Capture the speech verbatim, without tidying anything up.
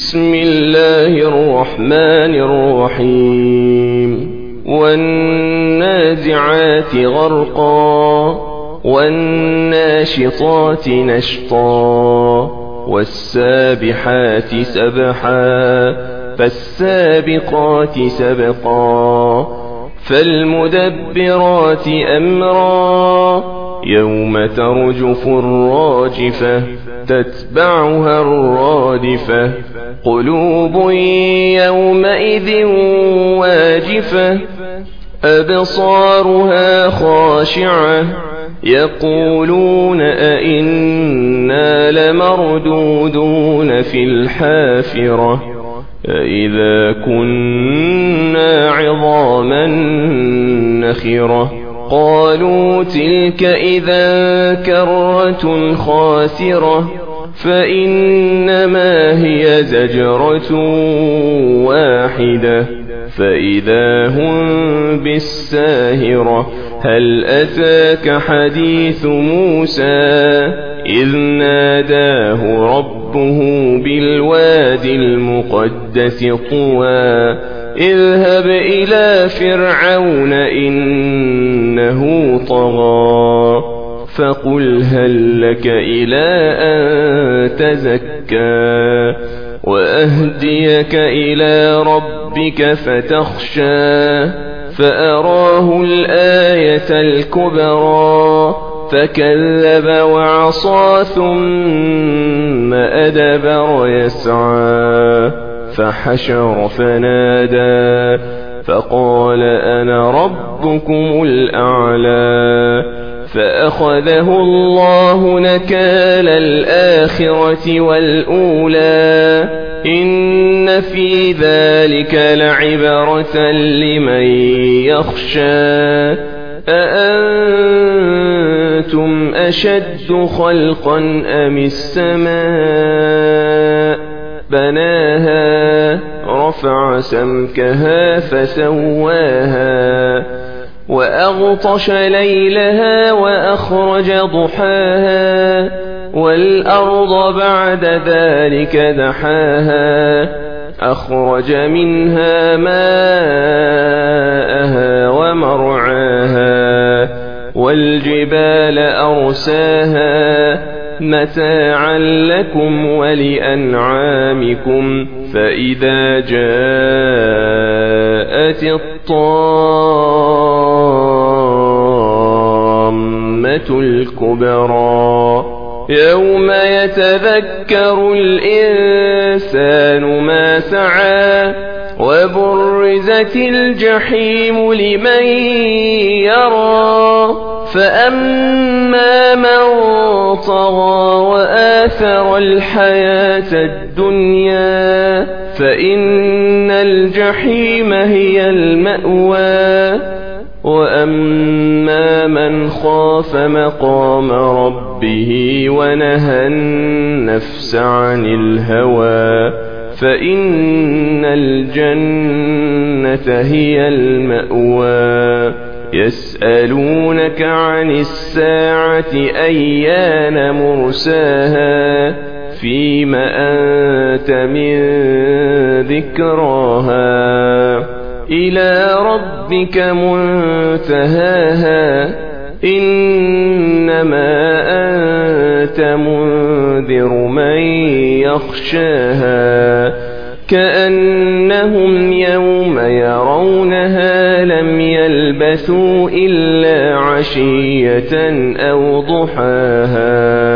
بسم الله الرحمن الرحيم والنازعات غرقا والناشطات نشطا والسابحات سبحا فالسابقات سبقا فالمدبرات أمرا يوم ترجف الراجفة تتبعها الرادفة قلوب يومئذ واجفة أبصارها خاشعة يقولون أئنا لمردودون في الحافرة أئذا كنا عظاما نخرة قالوا تلك إذا كرة خاسرة فإنما هي زجرة واحدة فإذا هم بالساهرة هل أتاك حديث موسى إذ ناداه ربه بالوادي المقدس طوى اذهب إلى فرعون إنه طغى فقل هل لك إلى أن تزكى وأهديك إلى ربك فتخشى فأراه الآية الكبرى فكذب وعصى ثم أدبر يسعى فحشر فنادى فقال أنا ربكم الأعلى فأخذه الله نكال الآخرة والأولى إن في ذلك لعبرة لمن يخشى أأنتم أشد خلقا أم السماء بناها رفع سمكها فسواها وأغطش ليلها وأخرج ضحاها والأرض بعد ذلك دحاها أخرج منها ماءها ومرعاها والجبال أرساها متاعا لكم ولأنعامكم فإذا جاءت الطامة الكبرى يوم يتذكر الإنسان ما سعى وبرزت الجحيم لمن يرى فأما من طغى وآثر الحياة الدنيا فإن الجحيم هي المأوى وأما من خاف مقام ربه ونهى النفس عن الهوى فإن الجنة هي المأوى يسألونك عن الساعة أيان مرساها فيم أنت من ذكراها إلى ربك منتهاها إنما أنت منذر من يخشاها كأنهم يوم يرونها لم يلبثوا إلا عشية أو ضحاها